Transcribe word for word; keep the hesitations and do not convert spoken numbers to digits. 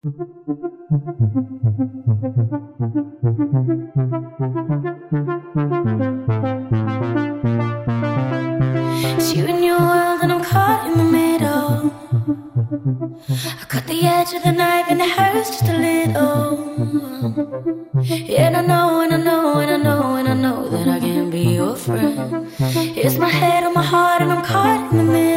It's you and your world and I'm caught in the middle. I cut the edge of the knife and it hurts just a little. And I know, and I know, and I know, and I know that I can't be your friend. It's my head on my heart and I'm caught in the middle.